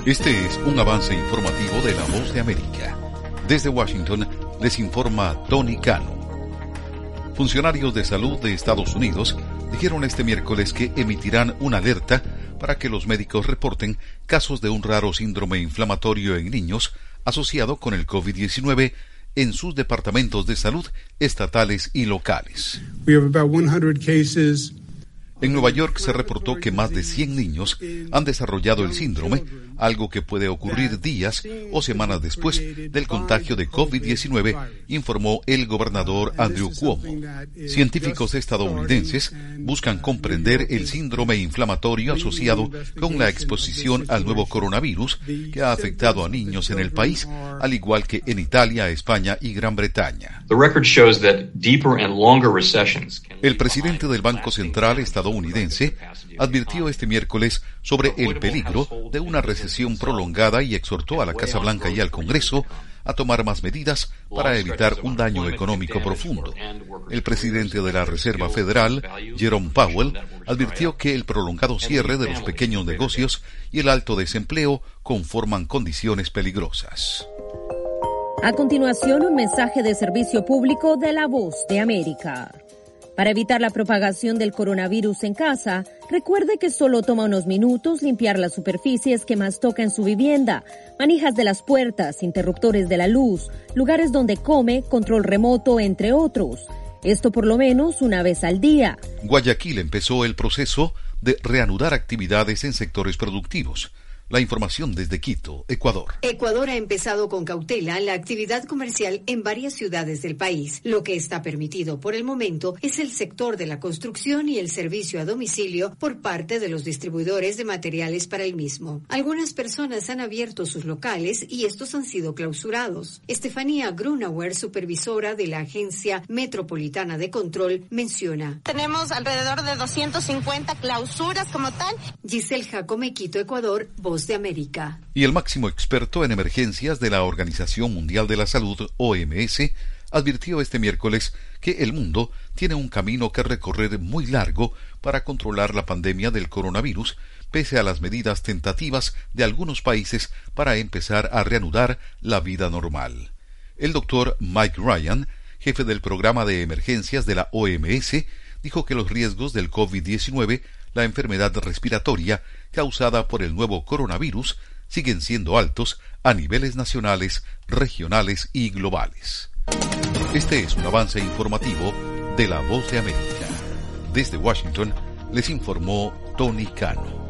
Este es un avance informativo de La Voz de América. Desde Washington les informa Tony Cano. Funcionarios de salud de Estados Unidos dijeron este miércoles que emitirán una alerta para que los médicos reporten casos de un raro síndrome inflamatorio en niños asociado con el COVID-19 en sus departamentos de salud estatales y locales. En Nueva York se reportó que más de 100 niños han desarrollado el síndrome, algo que puede ocurrir días o semanas después del contagio de COVID-19, informó el gobernador Andrew Cuomo. Científicos estadounidenses buscan comprender el síndrome inflamatorio asociado con la exposición al nuevo coronavirus que ha afectado a niños en el país, al igual que en Italia, España y Gran Bretaña. El presidente del Banco Central estadounidense advirtió este miércoles sobre el peligro de una recesión prolongada y exhortó a la Casa Blanca y al Congreso a tomar más medidas para evitar un daño económico profundo. El presidente de la Reserva Federal, Jerome Powell, advirtió que el prolongado cierre de los pequeños negocios y el alto desempleo conforman condiciones peligrosas. A continuación, un mensaje de servicio público de La Voz de América. Para evitar la propagación del coronavirus en casa, recuerde que solo toma unos minutos limpiar las superficies que más toca en su vivienda, manijas de las puertas, interruptores de la luz, lugares donde come, control remoto, entre otros. Esto por lo menos una vez al día. Guayaquil empezó el proceso de reanudar actividades en sectores productivos. La información desde Quito, Ecuador. Ecuador ha empezado con cautela la actividad comercial en varias ciudades del país. Lo que está permitido por el momento es el sector de la construcción y el servicio a domicilio por parte de los distribuidores de materiales para el mismo. Algunas personas han abierto sus locales y estos han sido clausurados. Estefanía Grunauer, supervisora de la Agencia Metropolitana de Control, menciona: tenemos alrededor de 250 clausuras como tal. Giselle Jacome, Quito, Ecuador, Voz de América. Y el máximo experto en emergencias de la Organización Mundial de la Salud, OMS, advirtió este miércoles que el mundo tiene un camino que recorrer muy largo para controlar la pandemia del coronavirus, pese a las medidas tentativas de algunos países para empezar a reanudar la vida normal. El doctor Mike Ryan, jefe del programa de emergencias de la OMS, dijo que los riesgos del COVID-19, la enfermedad respiratoria causada por el nuevo coronavirus, siguen siendo altos a niveles nacionales, regionales y globales. Este es un avance informativo de La Voz de América. Desde Washington les informó Tony Cano.